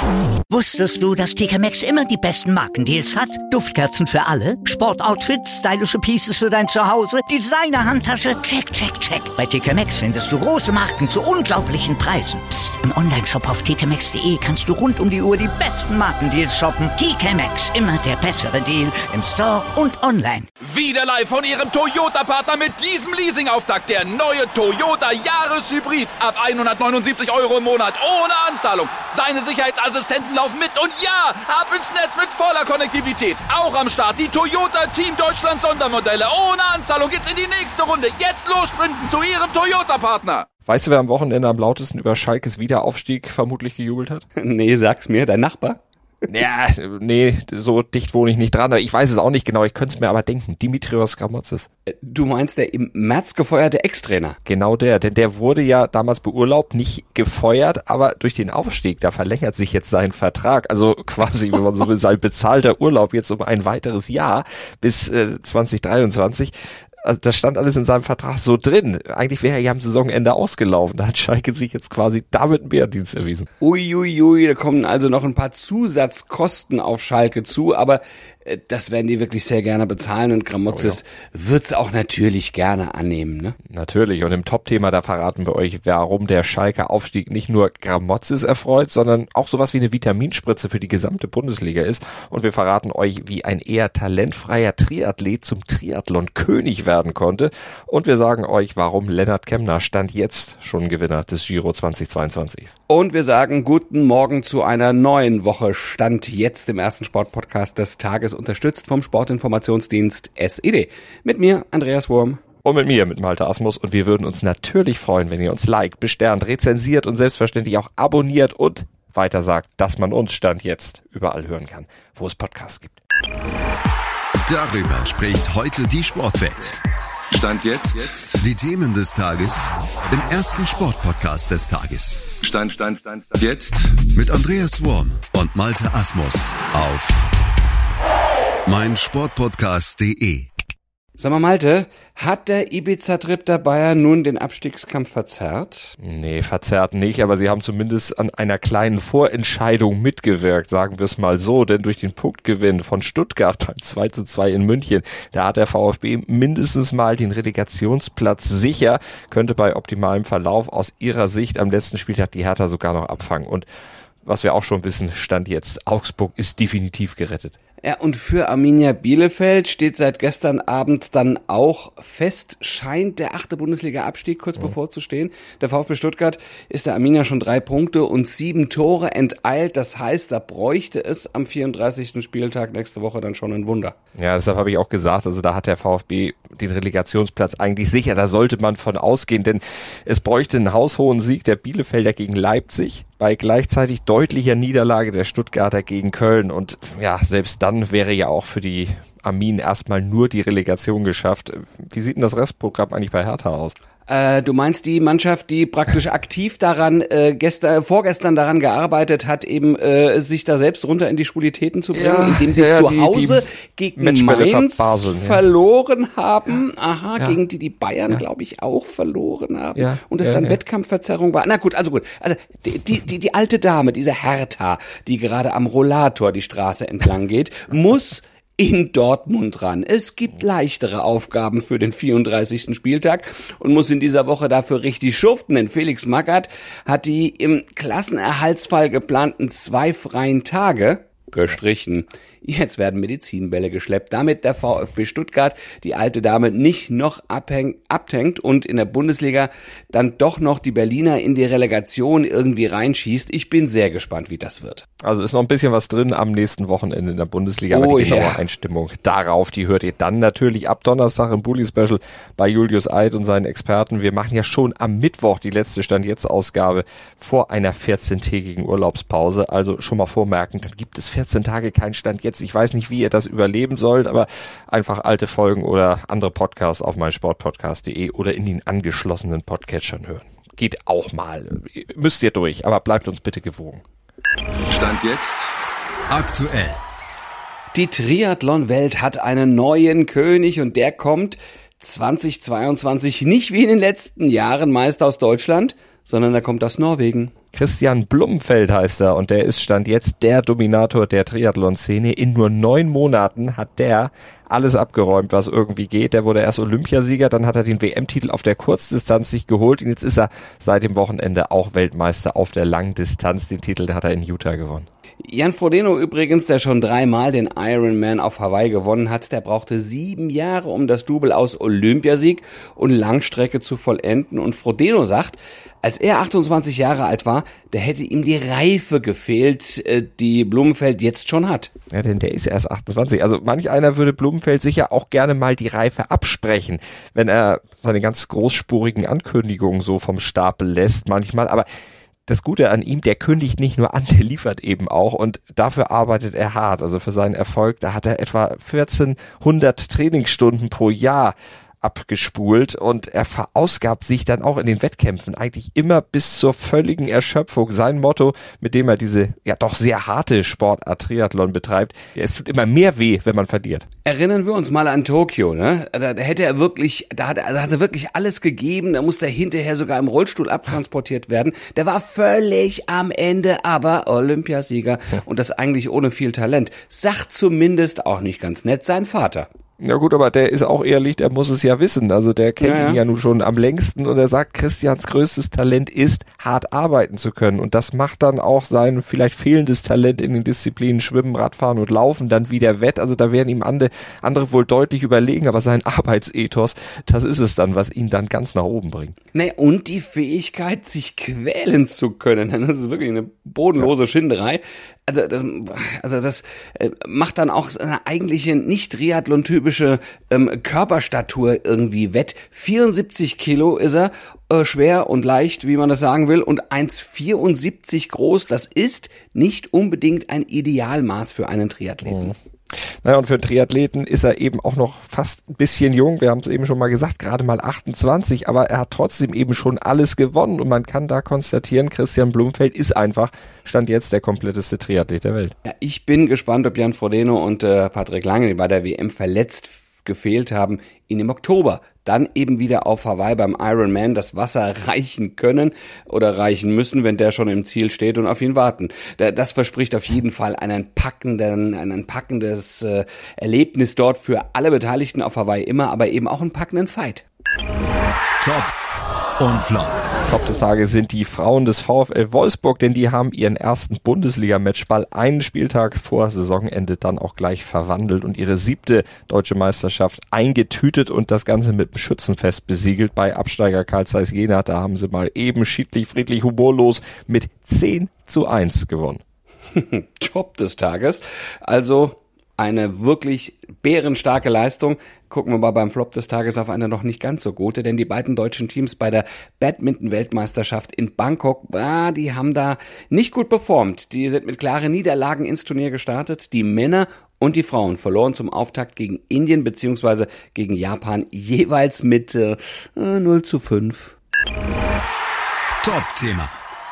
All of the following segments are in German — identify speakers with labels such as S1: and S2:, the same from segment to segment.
S1: Wusstest du, dass TK Maxx immer die besten Markendeals hat? Duftkerzen für alle, Sportoutfits, stylische Pieces für dein Zuhause, Designer-Handtasche, check, check, check. Bei TK Maxx findest du große Marken zu unglaublichen Preisen. Psst. Im Onlineshop auf tkmaxx.de kannst du rund um die Uhr die besten Markendeals shoppen. TK Maxx, immer der bessere Deal im Store und online.
S2: Wieder live von Ihrem Toyota-Partner mit diesem Leasing-Auftakt. Der neue Toyota Jahreshybrid. Ab 179 € im Monat. Ohne Anzahlung. Seine Sicherheitsassistenten laufen mit. Und ja, ab ins Netz mit voller Konnektivität. Auch am Start die Toyota Team Deutschland Sondermodelle. Ohne Anzahlung geht's in die nächste Runde. Jetzt los sprinten zu Ihrem Toyota-Partner.
S3: Weißt du, wer am Wochenende am lautesten über Schalkes Wiederaufstieg vermutlich gejubelt hat?
S4: Nee, sag's mir. Dein Nachbar?
S3: Ja, nee, so dicht wohne ich nicht dran. Ich weiß es auch nicht genau, ich könnte es mir aber denken. Dimitrios Gramotzis.
S4: Du meinst der im März gefeuerte Ex-Trainer?
S3: Genau der, denn der wurde ja damals beurlaubt, nicht gefeuert, aber durch den Aufstieg, da verlängert sich jetzt sein Vertrag. Also quasi, wenn man so will, sein bezahlter Urlaub jetzt um ein weiteres Jahr bis 2023. Also das stand alles in seinem Vertrag so drin. Eigentlich wäre er ja am Saisonende ausgelaufen. Da hat Schalke sich jetzt quasi damit einen Bärendienst erwiesen.
S4: Uiuiui, da kommen also noch ein paar Zusatzkosten auf Schalke zu, aber das werden die wirklich sehr gerne bezahlen und Gramotzis wird's auch natürlich gerne annehmen, ne?
S3: Natürlich, und im Top-Thema, da verraten wir euch, warum der Schalker Aufstieg nicht nur Gramotzis erfreut, sondern auch sowas wie eine Vitaminspritze für die gesamte Bundesliga ist. Und wir verraten euch, wie ein eher talentfreier Triathlet zum Triathlon-König werden konnte. Und wir sagen euch, warum Lennart Kemner Stand jetzt schon Gewinner des Giro 2022 ist.
S4: Und wir sagen guten Morgen zu einer neuen Woche Stand jetzt im ersten Sportpodcast des Tages, unterstützt vom Sportinformationsdienst SED. Mit mir, Andreas Wurm.
S3: Und mit mir, mit Malte Asmus. Und wir würden uns natürlich freuen, wenn ihr uns liked, besternt, rezensiert und selbstverständlich auch abonniert und weiter sagt, dass man uns Stand jetzt überall hören kann, wo es Podcasts gibt.
S5: Darüber spricht heute die Sportwelt.
S6: Stand jetzt.
S5: Die Themen des Tages im ersten Sportpodcast des Tages.
S6: Stand jetzt.
S5: Mit Andreas Wurm und Malte Asmus auf meinsportpodcast.de.
S4: Sag mal, Malte, hat der Ibiza-Trip der Bayern nun den Abstiegskampf verzerrt?
S3: Nee, verzerrt nicht, aber sie haben zumindest an einer kleinen Vorentscheidung mitgewirkt, sagen wir es mal so, denn durch den Punktgewinn von Stuttgart beim 2:2 in München, da hat der VfB mindestens mal den Relegationsplatz sicher, könnte bei optimalem Verlauf aus ihrer Sicht am letzten Spieltag die Hertha sogar noch abfangen. Und was wir auch schon wissen, Stand jetzt, Augsburg ist definitiv gerettet.
S4: Ja, und für Arminia Bielefeld steht seit gestern Abend dann auch fest, scheint der 8. Bundesliga-Abstieg kurz bevorzustehen. Der VfB Stuttgart ist der Arminia schon 3 Punkte und 7 Tore enteilt. Das heißt, da bräuchte es am 34. Spieltag nächste Woche dann schon ein Wunder.
S3: Ja, deshalb habe ich auch gesagt, also da hat der VfB den Relegationsplatz eigentlich sicher. Da sollte man von ausgehen, denn es bräuchte einen haushohen Sieg der Bielefelder gegen Leipzig bei gleichzeitig deutlicher Niederlage der Stuttgarter gegen Köln. Und ja, selbst dann wäre ja auch für die Armin erstmal nur die Relegation geschafft. Wie sieht denn das Restprogramm eigentlich bei Hertha aus?
S4: Du meinst die Mannschaft, die praktisch aktiv daran, vorgestern daran gearbeitet hat, eben sich da selbst runter in die Schwulitäten zu bringen, indem sie zu Hause gegen Mainz verloren haben. Gegen die Bayern, glaube ich, auch verloren haben. Und es dann Wettkampfverzerrung war. Na gut, also gut. Also die alte Dame, diese Hertha, die gerade am Rollator die Straße entlang geht, muss in Dortmund ran. Es gibt leichtere Aufgaben für den 34. Spieltag und muss in dieser Woche dafür richtig schuften, denn Felix Magath hat die im Klassenerhaltsfall geplanten 2 freien Tage gestrichen. Jetzt werden Medizinbälle geschleppt, damit der VfB Stuttgart die alte Dame nicht noch abhängt und in der Bundesliga dann doch noch die Berliner in die Relegation irgendwie reinschießt. Ich bin sehr gespannt, wie das wird.
S3: Also ist noch ein bisschen was drin am nächsten Wochenende in der Bundesliga, aber die genaue Einstimmung darauf, die hört ihr dann natürlich ab Donnerstag im Bully-Special bei Julius Eid und seinen Experten. Wir machen ja schon am Mittwoch die letzte Stand-Jetzt-Ausgabe vor einer 14-tägigen Urlaubspause. Also schon mal vormerken, dann gibt es 14 Tage kein Stand-Jetzt. Ich weiß nicht, wie ihr das überleben sollt, aber einfach alte Folgen oder andere Podcasts auf meinsportpodcast.de oder in den angeschlossenen Podcatchern hören. Geht auch mal. Müsst ihr durch, aber bleibt uns bitte gewogen.
S6: Stand jetzt
S5: aktuell.
S4: Die Triathlon-Welt hat einen neuen König und der kommt 2022 nicht wie in den letzten Jahren meist aus Deutschland, sondern er kommt aus Norwegen.
S3: Christian Blumenfeld heißt er und der ist Stand jetzt der Dominator der Triathlon-Szene. In nur 9 Monaten hat der alles abgeräumt, was irgendwie geht. Der wurde erst Olympiasieger, dann hat er den WM-Titel auf der Kurzdistanz sich geholt und jetzt ist er seit dem Wochenende auch Weltmeister auf der Langdistanz. Den Titel hat er in Utah gewonnen.
S4: Jan Frodeno übrigens, der schon 3-mal den Ironman auf Hawaii gewonnen hat, der brauchte 7 Jahre, um das Double aus Olympiasieg und Langstrecke zu vollenden. Und Frodeno sagt, als er 28 Jahre alt war, da hätte ihm die Reife gefehlt, die Blumenfeld jetzt schon hat.
S3: Ja, denn der ist erst 28. Also manch einer würde Blumenfeld sicher auch gerne mal die Reife absprechen, wenn er seine ganz großspurigen Ankündigungen so vom Stapel lässt manchmal. Aber das Gute an ihm, der kündigt nicht nur an, der liefert eben auch und dafür arbeitet er hart. Also für seinen Erfolg, da hat er etwa 1400 Trainingsstunden pro Jahr abgespult und er verausgabt sich dann auch in den Wettkämpfen eigentlich immer bis zur völligen Erschöpfung. Sein Motto, mit dem er diese ja doch sehr harte Sportart Triathlon betreibt, es tut immer mehr weh, wenn man verliert.
S4: Erinnern wir uns mal an Tokio, ne? Da hat er wirklich alles gegeben, da musste er hinterher sogar im Rollstuhl abtransportiert werden. Der war völlig am Ende, aber Olympiasieger und das eigentlich ohne viel Talent. Sagt zumindest auch nicht ganz nett sein Vater.
S3: Ja gut, aber der ist auch ehrlich, der muss es ja wissen. Also der kennt ihn ja nun schon am längsten und er sagt, Christians größtes Talent ist, hart arbeiten zu können. Und das macht dann auch sein vielleicht fehlendes Talent in den Disziplinen Schwimmen, Radfahren und Laufen dann wieder wett. Also da werden ihm andere wohl deutlich überlegen, aber sein Arbeitsethos, das ist es dann, was ihn dann ganz nach oben bringt.
S4: Ne, und die Fähigkeit, sich quälen zu können. Das ist wirklich eine bodenlose Schinderei. Also das macht dann auch seine eigentliche nicht Triathlon-typische Körperstatur irgendwie wett. 74 Kilo ist er, schwer und leicht, wie man das sagen will, und 1,74 groß. Das ist nicht unbedingt ein Idealmaß für einen Triathleten.
S3: Naja, und für einen Triathleten ist er eben auch noch fast ein bisschen jung. Wir haben es eben schon mal gesagt, gerade mal 28, aber er hat trotzdem eben schon alles gewonnen und man kann da konstatieren, Christian Blumenfeld ist einfach, Stand jetzt, der kompletteste Triathlet der Welt.
S4: Ja, ich bin gespannt, ob Jan Frodeno und Patrick Lange, die bei der WM verletzt gefehlt haben, ihn im Oktober dann eben wieder auf Hawaii beim Ironman das Wasser reichen können oder reichen müssen, wenn der schon im Ziel steht und auf ihn warten. Das verspricht auf jeden Fall ein packendes Erlebnis dort für alle Beteiligten auf Hawaii immer, aber eben auch einen packenden Fight.
S5: Top und Flop.
S3: Top des Tages sind die Frauen des VfL Wolfsburg, denn die haben ihren ersten Bundesliga-Matchball einen Spieltag vor Saisonende dann auch gleich verwandelt und ihre 7. deutsche Meisterschaft eingetütet und das Ganze mit dem Schützenfest besiegelt bei Absteiger Carl Zeiss Jena. Da haben sie mal eben schiedlich, friedlich, humorlos mit 10:1 gewonnen.
S4: Top des Tages. Also eine wirklich bärenstarke Leistung. Gucken wir mal beim Flop des Tages auf eine noch nicht ganz so gute, denn die beiden deutschen Teams bei der Badminton-Weltmeisterschaft in Bangkok, die haben da nicht gut performt. Die sind mit klaren Niederlagen ins Turnier gestartet. Die Männer und die Frauen verloren zum Auftakt gegen Indien bzw. gegen Japan jeweils mit 0:5.
S5: Top-Thema.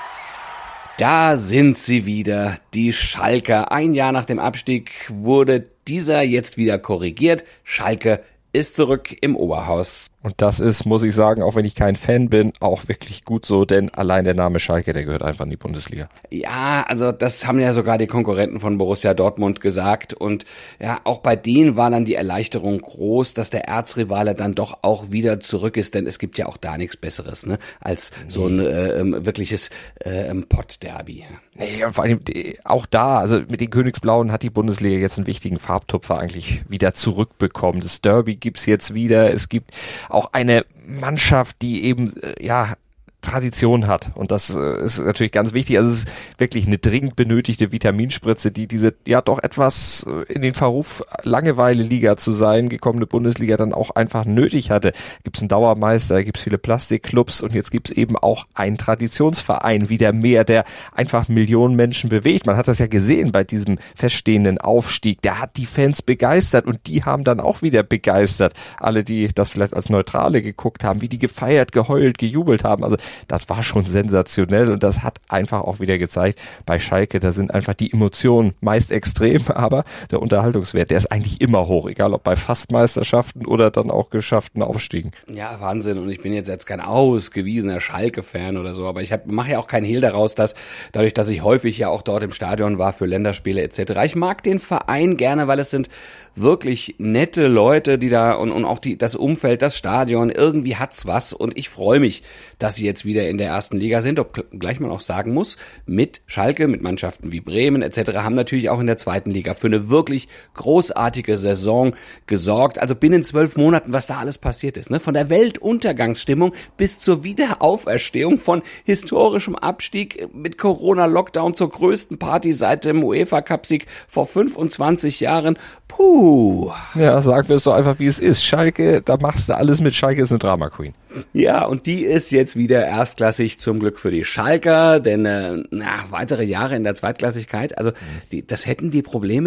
S4: Da sind sie wieder, die Schalker. Ein Jahr nach dem Abstieg wurde dieser jetzt wieder korrigiert. Schalke ist zurück im Oberhaus.
S3: Und das ist, muss ich sagen, auch wenn ich kein Fan bin, auch wirklich gut so, denn allein der Name Schalke, der gehört einfach in die Bundesliga.
S4: Ja, also das haben ja sogar die Konkurrenten von Borussia Dortmund gesagt und ja, auch bei denen war dann die Erleichterung groß, dass der Erzrivale dann doch auch wieder zurück ist, denn es gibt ja auch da nichts Besseres, ne, als so ein wirkliches Pott-Derby.
S3: Nee, und vor allem auch da, also mit den Königsblauen hat die Bundesliga jetzt einen wichtigen Farbtupfer eigentlich wieder zurückbekommen. Das Derby gibt's jetzt wieder, es gibt auch eine Mannschaft, die eben, Tradition hat und das ist natürlich ganz wichtig. Also es ist wirklich eine dringend benötigte Vitaminspritze, die diese ja doch etwas in den Verruf Langeweile-Liga zu sein gekommene Bundesliga dann auch einfach nötig hatte. Gibt's einen Dauermeister, gibt's viele Plastikclubs und jetzt gibt's eben auch einen Traditionsverein wieder mehr, der einfach Millionen Menschen bewegt. Man hat das ja gesehen bei diesem feststehenden Aufstieg. Der hat die Fans begeistert und die haben dann auch wieder begeistert. Alle, die das vielleicht als Neutrale geguckt haben, wie die gefeiert, geheult, gejubelt haben. Also das war schon sensationell und das hat einfach auch wieder gezeigt, bei Schalke, da sind einfach die Emotionen meist extrem, aber der Unterhaltungswert, der ist eigentlich immer hoch, egal ob bei Fastmeisterschaften oder dann auch geschafften Aufstiegen.
S4: Ja, Wahnsinn, und ich bin jetzt kein ausgewiesener Schalke-Fan oder so, aber ich mache ja auch keinen Hehl daraus, dass dadurch, dass ich häufig ja auch dort im Stadion war für Länderspiele etc. Ich mag den Verein gerne, weil es sind wirklich nette Leute, die da und auch das Umfeld, das Stadion, irgendwie hat's was, und ich freue mich, dass sie jetzt wieder in der ersten Liga sind, obgleich man auch sagen muss, mit Schalke, mit Mannschaften wie Bremen etc. haben natürlich auch in der zweiten Liga für eine wirklich großartige Saison gesorgt. Also binnen 12 Monaten, was da alles passiert ist, ne? Von der Weltuntergangsstimmung bis zur Wiederauferstehung, von historischem Abstieg mit Corona-Lockdown zur größten Party seit dem UEFA-Cup-Sieg vor 25 Jahren. Puh.
S3: Ja, sagen wir es doch einfach, wie es ist. Schalke, da machst du alles mit. Schalke ist eine Drama Queen.
S4: Ja, und die ist jetzt wieder erstklassig, zum Glück für die Schalker, denn weitere Jahre in der Zweitklassigkeit, also hätte die Probleme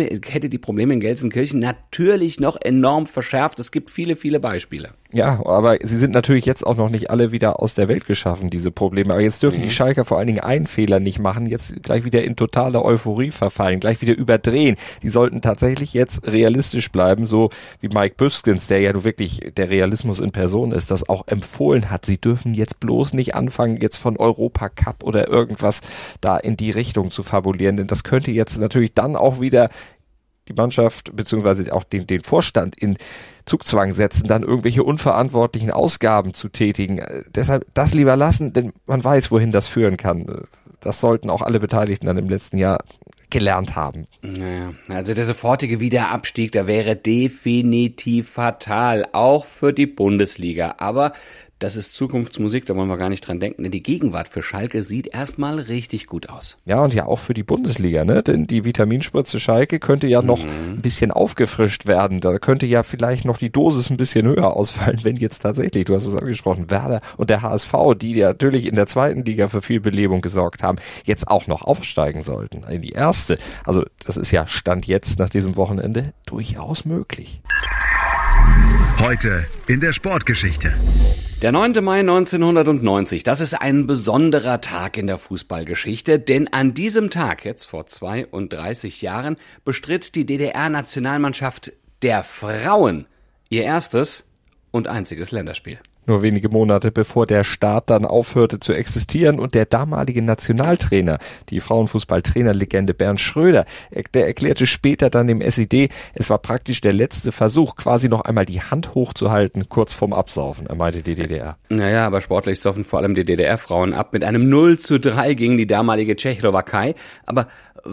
S4: in Gelsenkirchen natürlich noch enorm verschärft. Es gibt viele, viele Beispiele.
S3: Ja, aber sie sind natürlich jetzt auch noch nicht alle wieder aus der Welt geschaffen, diese Probleme. Aber jetzt dürfen die Schalker vor allen Dingen einen Fehler nicht machen, jetzt gleich wieder in totale Euphorie verfallen, gleich wieder überdrehen. Die sollten tatsächlich jetzt realistisch bleiben, so wie Mike Büskens, der ja nur wirklich der Realismus in Person ist, das auch empfohlen hat. Sie dürfen jetzt bloß nicht anfangen, jetzt von Europacup oder irgendwas da in die Richtung zu fabulieren, denn das könnte jetzt natürlich dann auch wieder die Mannschaft beziehungsweise auch den Vorstand in Zugzwang setzen, dann irgendwelche unverantwortlichen Ausgaben zu tätigen. Deshalb das lieber lassen, denn man weiß, wohin das führen kann. Das sollten auch alle Beteiligten dann im letzten Jahr gelernt haben.
S4: Naja, also der sofortige Wiederabstieg, der wäre definitiv fatal, auch für die Bundesliga. Aber das ist Zukunftsmusik, da wollen wir gar nicht dran denken, denn die Gegenwart für Schalke sieht erstmal richtig gut aus.
S3: Ja, und ja auch für die Bundesliga, ne? Denn die Vitaminspritze Schalke könnte ja noch ein bisschen aufgefrischt werden. Da könnte ja vielleicht noch die Dosis ein bisschen höher ausfallen, wenn jetzt tatsächlich, du hast es angesprochen, Werder und der HSV, die ja natürlich in der zweiten Liga für viel Belebung gesorgt haben, jetzt auch noch aufsteigen sollten in die erste. Also das ist ja Stand jetzt nach diesem Wochenende durchaus möglich.
S5: Heute in der Sportgeschichte.
S4: Der 9. Mai 1990, das ist ein besonderer Tag in der Fußballgeschichte, denn an diesem Tag, jetzt vor 32 Jahren, bestritt die DDR-Nationalmannschaft der Frauen ihr erstes und einziges Länderspiel.
S3: Nur wenige Monate bevor der Staat dann aufhörte zu existieren und der damalige Nationaltrainer, die Frauenfußballtrainerlegende Bernd Schröder, der erklärte später dann dem SED, es war praktisch der letzte Versuch, quasi noch einmal die Hand hochzuhalten, kurz vorm Absaufen, er meinte die DDR.
S4: Naja, aber sportlich soffen vor allem die DDR-Frauen ab mit einem 0:3 gegen die damalige Tschechoslowakei. Aber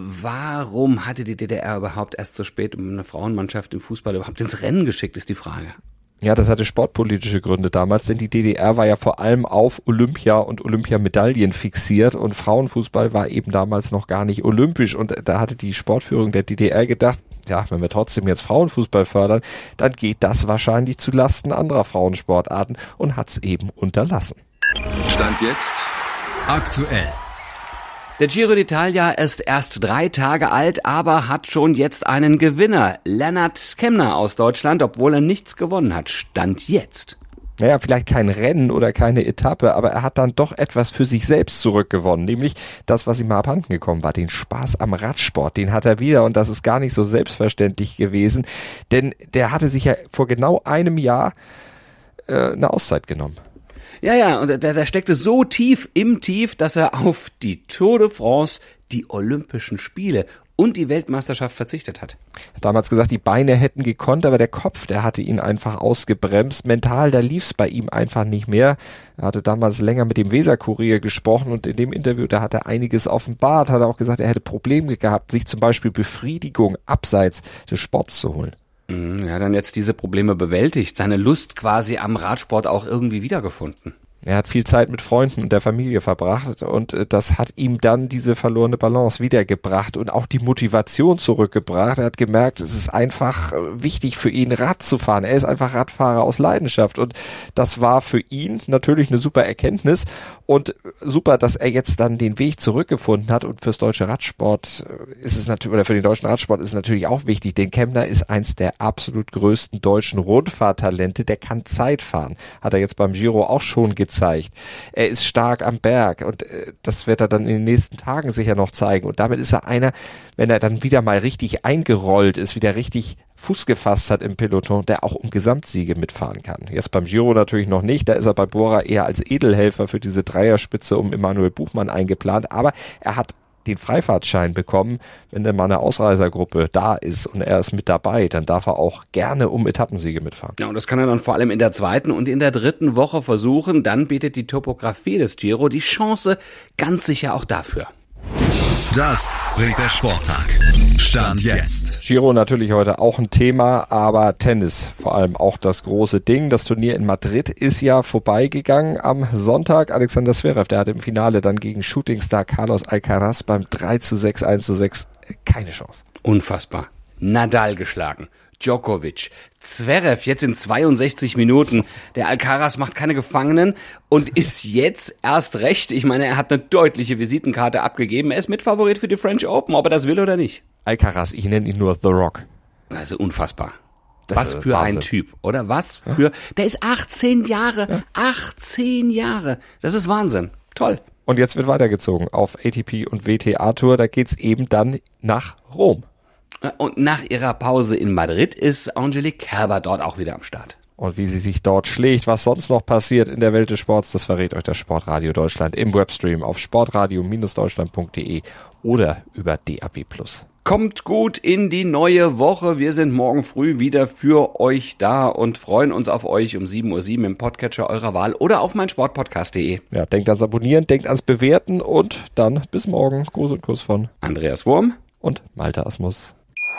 S4: warum hatte die DDR überhaupt erst so spät eine Frauenmannschaft im Fußball überhaupt ins Rennen geschickt, ist die Frage.
S3: Ja, das hatte sportpolitische Gründe damals, denn die DDR war ja vor allem auf Olympia und Olympiamedaillen fixiert und Frauenfußball war eben damals noch gar nicht olympisch und da hatte die Sportführung der DDR gedacht, ja, wenn wir trotzdem jetzt Frauenfußball fördern, dann geht das wahrscheinlich zu Lasten anderer Frauensportarten und hat's eben unterlassen.
S6: Stand jetzt
S5: aktuell.
S4: Der Giro d'Italia ist erst 3 Tage alt, aber hat schon jetzt einen Gewinner. Lennart Kemna aus Deutschland, obwohl er nichts gewonnen hat. Stand jetzt.
S3: Naja, vielleicht kein Rennen oder keine Etappe, aber er hat dann doch etwas für sich selbst zurückgewonnen, nämlich das, was ihm mal abhanden gekommen war, den Spaß am Radsport, den hat er wieder und das ist gar nicht so selbstverständlich gewesen, denn der hatte sich ja vor genau einem Jahr eine Auszeit genommen.
S4: Ja, und der steckte so tief im Tief, dass er auf die Tour de France, die Olympischen Spiele und die Weltmeisterschaft verzichtet hat.
S3: Er hat damals gesagt, die Beine hätten gekonnt, aber der Kopf, der hatte ihn einfach ausgebremst. Mental, da lief's bei ihm einfach nicht mehr. Er hatte damals länger mit dem Weser-Kurier gesprochen und in dem Interview, da hat er einiges offenbart, hat er auch gesagt, er hätte Probleme gehabt, sich zum Beispiel Befriedigung abseits des Sports zu holen.
S4: Ja, dann jetzt diese Probleme bewältigt, seine Lust quasi am Radsport auch irgendwie wiedergefunden.
S3: Er hat viel Zeit mit Freunden und der Familie verbracht und das hat ihm dann diese verlorene Balance wiedergebracht und auch die Motivation zurückgebracht. Er hat gemerkt, es ist einfach wichtig für ihn, Rad zu fahren. Er ist einfach Radfahrer aus Leidenschaft und das war für ihn natürlich eine super Erkenntnis und super, dass er jetzt dann den Weg zurückgefunden hat und fürs deutsche Radsport ist es natürlich, oder für den deutschen Radsport ist es natürlich auch wichtig, denn Kemna ist eins der absolut größten deutschen Rundfahrtalente, der kann Zeit fahren. Hat er jetzt beim Giro auch schon gezeigt. gezeigt. Er ist stark am Berg und das wird er dann in den nächsten Tagen sicher noch zeigen. Und damit ist er einer, wenn er dann wieder mal richtig eingerollt ist, wieder richtig Fuß gefasst hat im Peloton, der auch um Gesamtsiege mitfahren kann. Jetzt beim Giro natürlich noch nicht, da ist er bei Bora eher als Edelhelfer für diese Dreierspitze um Emanuel Buchmann eingeplant, aber er hat den Freifahrtschein bekommen. Wenn dann mal eine Ausreisergruppe da ist und er ist mit dabei, dann darf er auch gerne um Etappensiege mitfahren.
S4: Ja, und das kann er dann vor allem in der 2. und in der 3. Woche versuchen. Dann bietet die Topografie des Giro die Chance ganz sicher auch dafür.
S5: Das bringt der Sporttag. Stand jetzt.
S3: Giro natürlich heute auch ein Thema, aber Tennis vor allem auch das große Ding. Das Turnier in Madrid ist ja vorbeigegangen am Sonntag. Alexander Zverev, der hat im Finale dann gegen Shootingstar Carlos Alcaraz beim 3:6, 1:6 keine Chance.
S4: Unfassbar. Nadal geschlagen. Djokovic, Zverev jetzt in 62 Minuten. Der Alcaraz macht keine Gefangenen und ist jetzt erst recht. Ich meine, er hat eine deutliche Visitenkarte abgegeben. Er ist Mitfavorit für die French Open, ob er das will oder nicht.
S3: Alcaraz, ich nenne ihn nur The Rock.
S4: Also unfassbar.
S3: Das
S4: was für Wahnsinn. Ein Typ, oder? Was für... Der ist 18 Jahre. Ja. 18 Jahre. Das ist Wahnsinn. Toll.
S3: Und jetzt wird weitergezogen auf ATP und WTA-Tour. Da geht's eben dann nach Rom.
S4: Und nach ihrer Pause in Madrid ist Angelique Kerber dort auch wieder am Start.
S3: Und wie sie sich dort schlägt, was sonst noch passiert in der Welt des Sports, das verrät euch das Sportradio Deutschland im Webstream auf sportradio-deutschland.de oder über DAB+.
S4: Kommt gut in die neue Woche. Wir sind morgen früh wieder für euch da und freuen uns auf euch um 7:07 Uhr im Podcatcher eurer Wahl oder auf meinsportpodcast.de.
S3: Ja, denkt ans Abonnieren, denkt ans Bewerten und dann bis morgen. Gruß und Kuss von
S4: Andreas Wurm
S3: und Malte Asmus.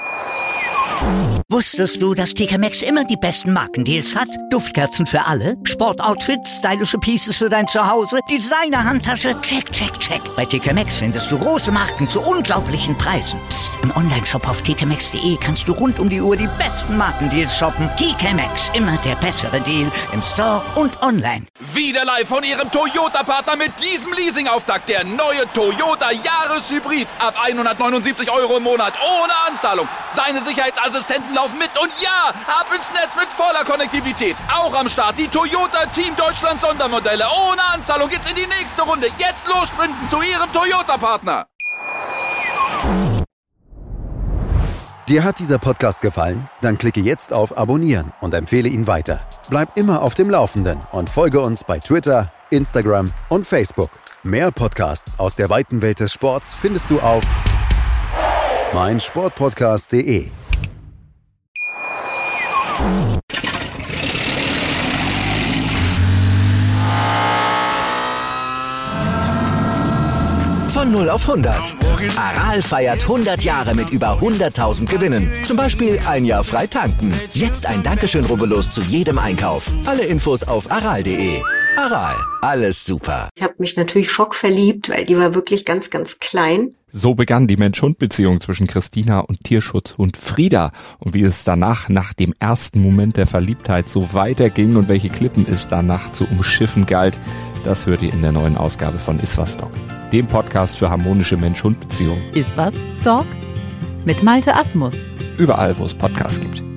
S1: Wusstest du, dass TK Maxx immer die besten Markendeals hat? Duftkerzen für alle, Sportoutfits, stylische Pieces für dein Zuhause, Designer-Handtasche, check, check, check. Bei TK Maxx findest du große Marken zu unglaublichen Preisen. Psst. Im Onlineshop auf tkmaxx.de kannst du rund um die Uhr die besten Markendeals shoppen. TK Maxx, immer der bessere Deal im Store und online.
S2: Wieder live von ihrem Toyota-Partner mit diesem Leasing-Auftakt. Der neue Toyota Jahreshybrid. Ab 179 € im Monat ohne Anzahlung. Seine Sicherheitsassistenten laufen mit und ja, ab ins Netz mit voller Konnektivität. Auch am Start die Toyota Team Deutschland Sondermodelle. Ohne Anzahlung geht's in die nächste Runde. Jetzt los sprinten zu ihrem Toyota-Partner.
S5: Dir hat dieser Podcast gefallen? Dann klicke jetzt auf Abonnieren und empfehle ihn weiter. Bleib immer auf dem Laufenden und folge uns bei Twitter, Instagram und Facebook. Mehr Podcasts aus der weiten Welt des Sports findest du auf meinsportpodcast.de.
S7: Von 0 auf 100. Aral feiert 100 Jahre mit über 100.000 Gewinnen. Zum Beispiel ein Jahr frei tanken. Jetzt ein Dankeschön, rubbellos zu jedem Einkauf. Alle Infos auf aral.de. Aral, alles super.
S8: Ich habe mich natürlich schockverliebt, weil die war wirklich ganz, ganz klein.
S9: So begann die Mensch-Hund-Beziehung zwischen Christina und Tierschutzhund Frieda. Und wie es danach, nach dem ersten Moment der Verliebtheit, so weiterging und welche Klippen es danach zu umschiffen galt, das hört ihr in der neuen Ausgabe von Iswas Dog, dem Podcast für harmonische Mensch-Hund-Beziehungen.
S10: Iswas Dog? Mit Malte Asmus.
S9: Überall, wo es Podcasts gibt.